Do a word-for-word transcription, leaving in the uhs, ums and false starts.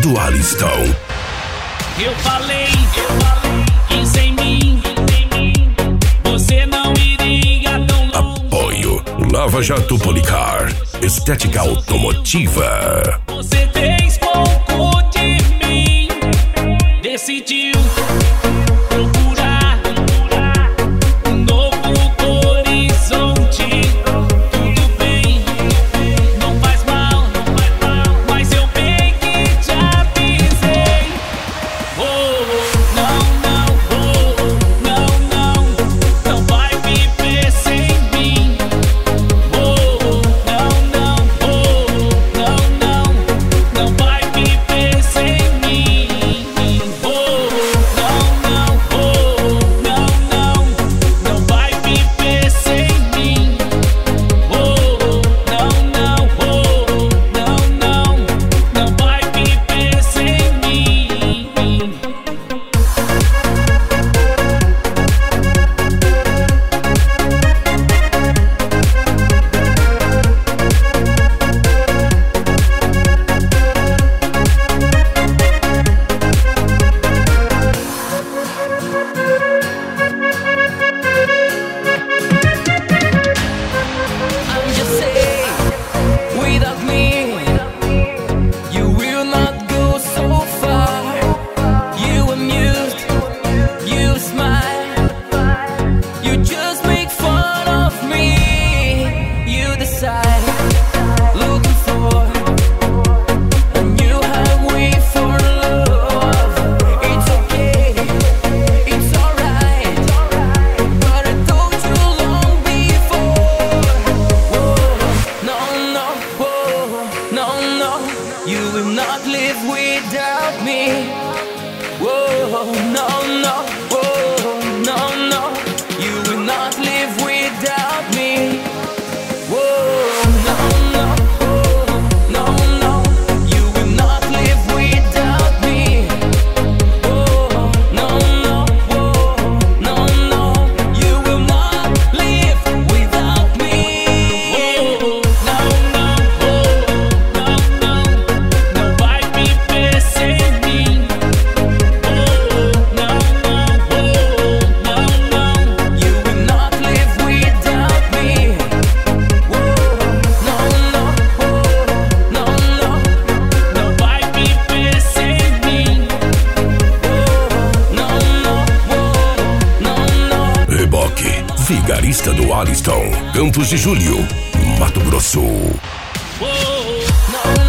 do Aliston. Eu falei, eu falei que sem mim, sem mim você não iria tão longe. Apoio Lava Jato Policar, estética automotiva. Você fez pouco de mim, decidiu procurar um novo horizonte. Tudo bem, não faz mal, mas eu bem que te avisei. Oh, não, não, oh, não, não, não vai viver sem mim. Oh, não, não, oh, não, não, não vai viver sem mim. Oh, não, não, oh, não, não, não vai viver sem mim. Oh, não, não, oh, não, não, não vai viver sem mim. I'm just saying, without me, you will not go so far. You amused, you smile, you just make fun of me. You decide, looking for a new highway for love. It's okay, it's alright, but I told you long before. Whoa, no, no, whoa, no, no, you will not live without me. Whoa, no, no, whoa, no, no, you will not live without me. Whoa, no, no, whoa, no, no, you will not live without me. Whoa, no, no, whoa, no, no, you will not live without me. Oh, não, não, oh, não, não, não vai viver sem mim. Oh, não, não, oh, não, não, you will not live without me. Oh, não, não, oh, não, não, não vai viver sem mim. Oh, não, não, oh, não, não. Reboque, vigarista do Aliston, Campos de Júlio, Mato Grosso. Oh, não,